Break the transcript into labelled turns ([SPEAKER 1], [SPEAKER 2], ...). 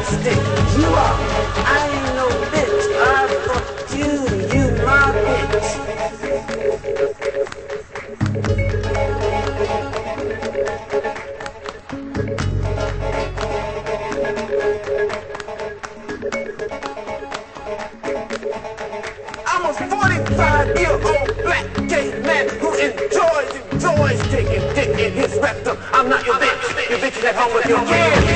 [SPEAKER 1] stick. You are. I ain't no bitch. I fuck you. You my bitch. I'm a 45-year-old black gay man who enjoys taking dick in his rectum. I'm not your bitch. Your bitch is at home with your kids.